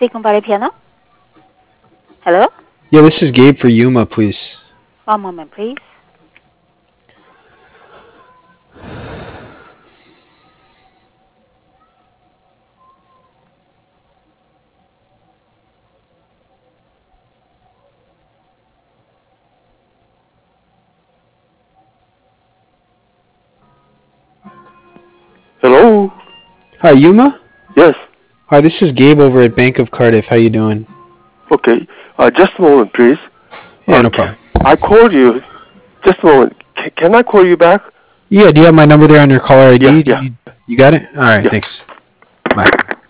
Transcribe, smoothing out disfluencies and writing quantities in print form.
speaking by the piano. Hello? Yeah, this is Gabe for Yuma, please. One moment, please. Hello? Hi, Yuma? Yes. Hi, this is Gabe over at Bank of Cardiff. How you doing? Okay. Just a moment, please. Yeah, no problem. I called you. Just a moment. Can I call you back? Yeah, do you have my number there on your caller ID? Yeah. You got it? All right, Yeah. thanks. Bye.